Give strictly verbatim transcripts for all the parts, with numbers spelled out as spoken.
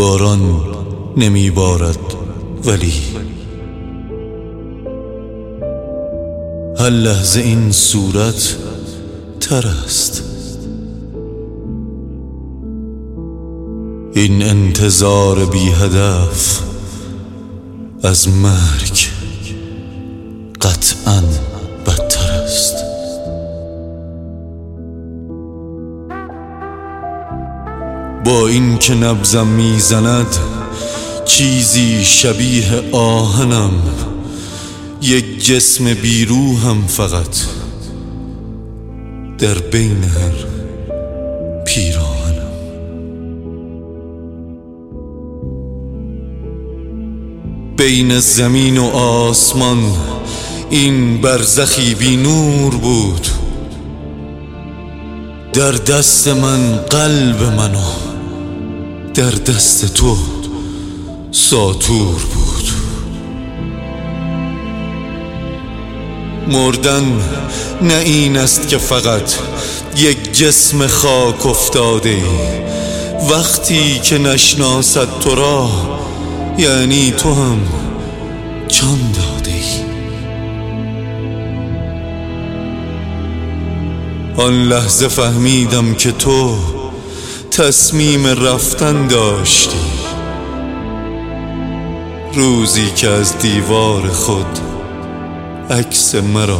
باران نمی بارد ولی هر لحظه این صورت تر است. این انتظار بی هدف از مرگ قطعاً بدتر است. با این که نبضم میزند چیزی شبیه آهنم، یک جسم بیروحم فقط در بین هر پیراهنم. بین زمین و آسمان این برزخی بی نور بود. در دست من قلب منو، در دست تو ساطور بود. مردن نه این است که فقط یک جسم خاک افتاده، وقتی که نشناسد تو را یعنی تو هم جان داده. آن لحظه فهمیدم که تو تصمیم رفتن داشتی، روزی که از دیوار خود عکس مرا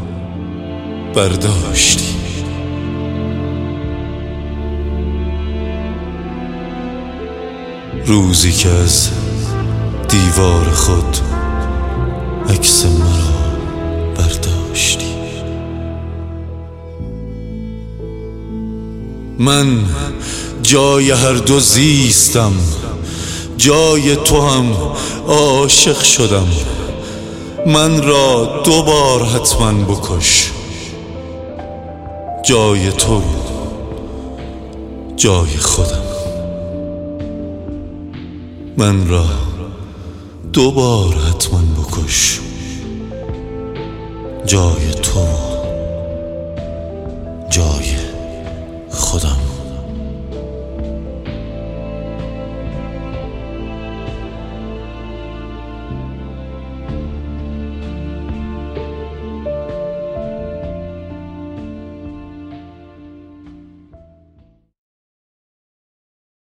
برداشتی. روزی که از دیوار خود عکس مرا برداشتی. من جای هر دو زیستم، جای تو هم عاشق شدم. من را دو بار حتما بکش، جای تو جای خودم. من را دو بار حتما بکش، جای تو جای